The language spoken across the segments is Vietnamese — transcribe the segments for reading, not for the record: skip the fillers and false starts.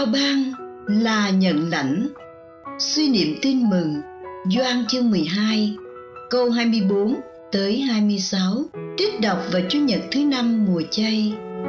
trao ban là nhận lãnh. Suy niệm tin mừng Gioan chương 12 câu 24 tới 26, trích đọc vào Chủ nhật thứ 5 mùa chay.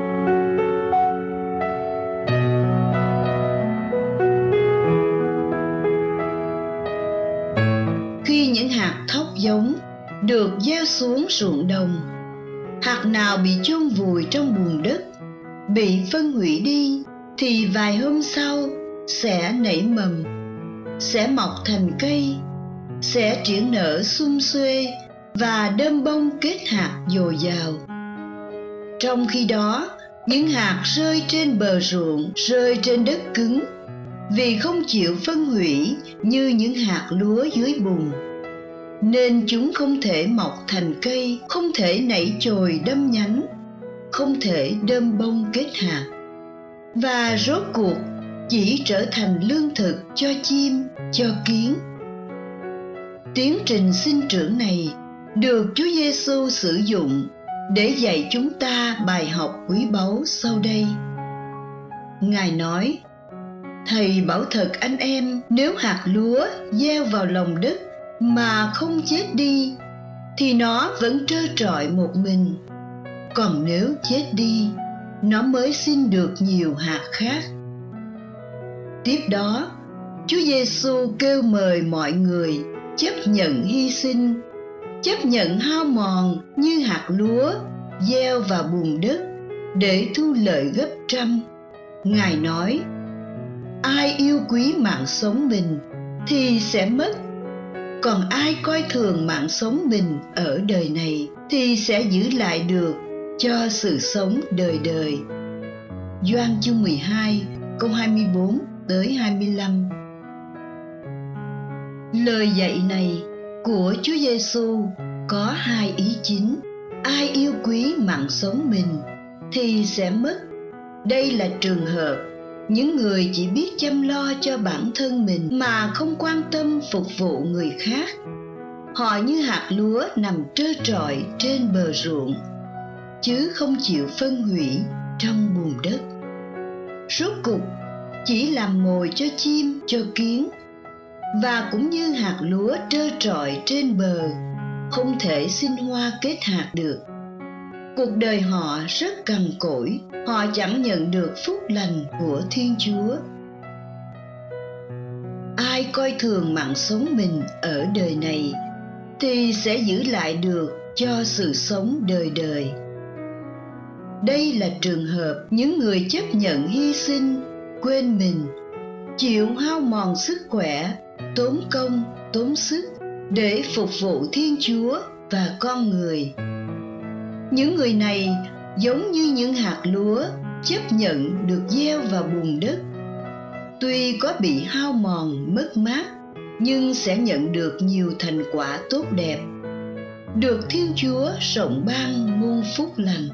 Khi những hạt thóc giống được gieo xuống ruộng đồng, hạt nào bị chôn vùi trong bùn đất, bị phân hủy đi, thì vài hôm sau sẽ nảy mầm, sẽ mọc thành cây, sẽ triển nở sum xuê và đơm bông kết hạt dồi dào. Trong khi đó, những hạt rơi trên bờ ruộng, rơi trên đất cứng, vì không chịu phân hủy như những hạt lúa dưới bùn, nên chúng không thể mọc thành cây, không thể nảy chồi đâm nhánh, không thể đơm bông kết hạt, và rốt cuộc chỉ trở thành lương thực cho chim, cho kiến. Tiến trình sinh trưởng này được Chúa Giêsu sử dụng để dạy chúng ta bài học quý báu sau đây. Ngài nói: Thầy bảo thật anh em, nếu hạt lúa gieo vào lòng đất mà không chết đi, thì nó vẫn trơ trọi một mình. Còn nếu chết đi, nó mới sinh được nhiều hạt khác. Tiếp đó, Chúa Giêsu kêu mời mọi người chấp nhận hy sinh, chấp nhận hao mòn như hạt lúa gieo vào bùn đất để thu lợi gấp trăm. Ngài nói: Ai yêu quý mạng sống mình thì sẽ mất, còn ai coi thường mạng sống mình ở đời này thì sẽ giữ lại được cho sự sống đời đời. Gioan chương 12 câu 24 tới 25. Lời dạy này của Chúa Giêsu có hai ý chính. Ai yêu quý mạng sống mình thì sẽ mất. Đây là trường hợp những người chỉ biết chăm lo cho bản thân mình mà không quan tâm phục vụ người khác. Họ như hạt lúa nằm trơ trọi trên bờ ruộng, chứ không chịu phân hủy trong bùn đất. Rốt cục chỉ làm mồi cho chim, cho kiến, và cũng như hạt lúa trơ trọi trên bờ, không thể sinh hoa kết hạt được. Cuộc đời họ rất cằn cỗi, họ chẳng nhận được phúc lành của Thiên Chúa. Ai coi thường mạng sống mình ở đời này thì sẽ giữ lại được cho sự sống đời đời. Đây là trường hợp những người chấp nhận hy sinh, quên mình, chịu hao mòn sức khỏe, tốn công, tốn sức để phục vụ Thiên Chúa và con người. Những người này giống như những hạt lúa chấp nhận được gieo vào bùn đất. Tuy có bị hao mòn, mất mát, nhưng sẽ nhận được nhiều thành quả tốt đẹp, được Thiên Chúa rộng ban muôn phúc lành.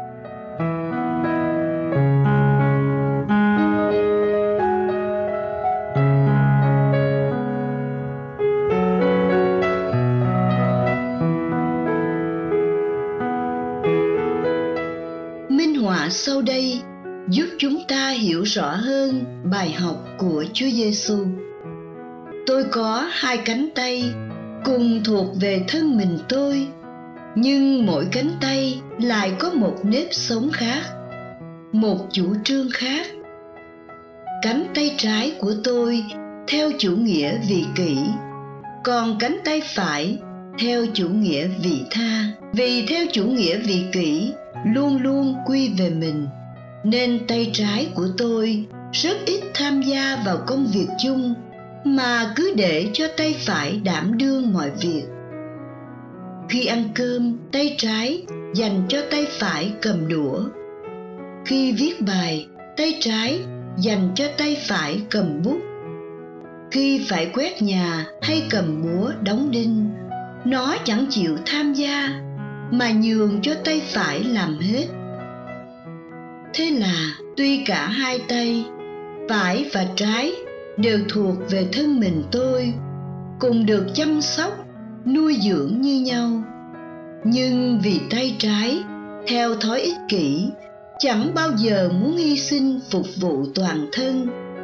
Minh họa sau đây giúp chúng ta hiểu rõ hơn bài học của Chúa Giêsu. Tôi có hai cánh tay cùng thuộc về thân mình tôi, nhưng mỗi cánh tay lại có một nếp sống khác, một chủ trương khác. Cánh tay trái của tôi theo chủ nghĩa vị kỷ, còn cánh tay phải theo chủ nghĩa vị tha. Vì theo chủ nghĩa vị kỷ luôn luôn quy về mình, nên tay trái của tôi rất ít tham gia vào công việc chung, mà cứ để cho tay phải đảm đương mọi việc. Khi ăn cơm, tay trái dành cho tay phải cầm đũa. Khi viết bài, tay trái dành cho tay phải cầm bút. Khi phải quét nhà hay cầm búa đóng đinh, nó chẳng chịu tham gia mà nhường cho tay phải làm hết. Thế là tuy cả hai tay, phải và trái, đều thuộc về thân mình tôi, cùng được chăm sóc, nuôi dưỡng như nhau, nhưng vì tay trái theo thói ích kỷ chẳng bao giờ muốn hy sinh phục vụ toàn thân,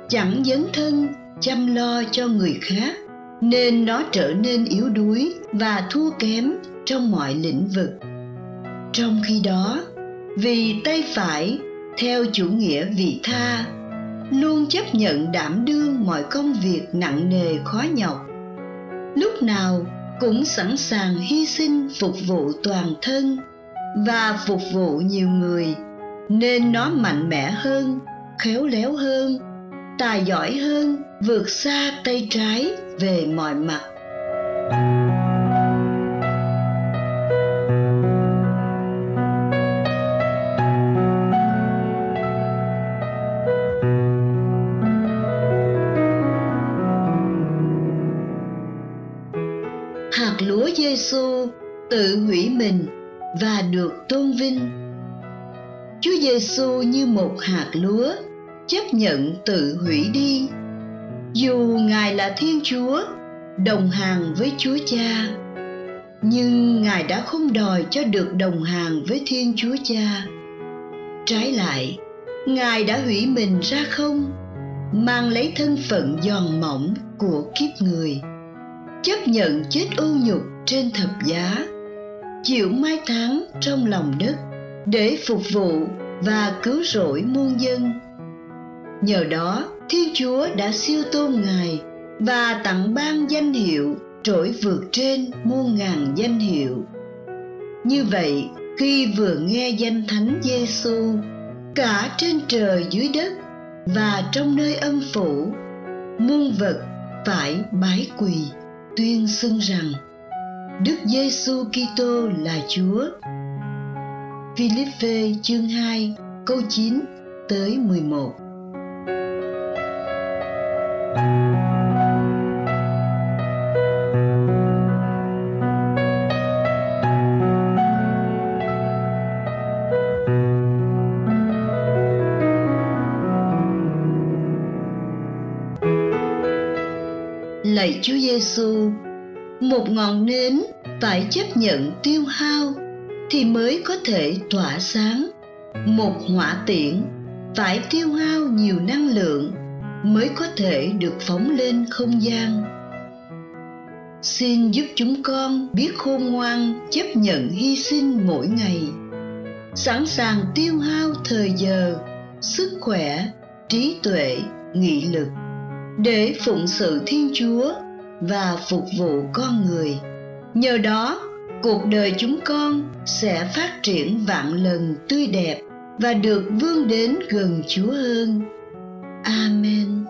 chẳng dấn thân chăm lo cho người khác, nên nó trở nên yếu đuối và thua kém trong mọi lĩnh vực. Trong khi đó, vì tay phải theo chủ nghĩa vị tha, luôn chấp nhận đảm đương mọi công việc nặng nề khó nhọc, lúc nào cũng sẵn sàng hy sinh phục vụ toàn thân và phục vụ nhiều người, nên nó mạnh mẽ hơn, khéo léo hơn, tài giỏi hơn, vượt xa tay trái về mọi mặt. Hạt lúa Giêsu tự hủy mình và được tôn vinh. Chúa Giêsu như một hạt lúa chấp nhận tự hủy đi. Dù Ngài là Thiên Chúa, đồng hàng với Chúa Cha, nhưng Ngài đã không đòi cho được đồng hàng với Thiên Chúa Cha. Trái lại, Ngài đã hủy mình ra không, mang lấy thân phận giòn mỏng của kiếp người, chấp nhận chết ô nhục trên thập giá, chịu mai táng trong lòng đất để phục vụ và cứu rỗi muôn dân. Nhờ đó, Thiên Chúa đã siêu tôn Ngài và tặng ban danh hiệu trỗi vượt trên muôn ngàn danh hiệu. Như vậy, khi vừa nghe danh Thánh Giêsu, cả trên trời dưới đất và trong nơi âm phủ, muôn vật phải bái quỳ, tuyên xưng rằng Đức Giêsu Kitô là Chúa. Philippe chương 2 câu 9 tới 11. Lạy Chúa Giêsu, một ngọn nến phải chấp nhận tiêu hao thì mới có thể tỏa sáng. Một hỏa tiễn phải tiêu hao nhiều năng lượng mới có thể được phóng lên không gian. Xin giúp chúng con biết khôn ngoan chấp nhận hy sinh mỗi ngày, sẵn sàng tiêu hao thời giờ, sức khỏe, trí tuệ, nghị lực để phụng sự Thiên Chúa và phục vụ con người. Nhờ đó, cuộc đời chúng con sẽ phát triển vạn lần tươi đẹp và được vươn đến gần Chúa hơn. Amen.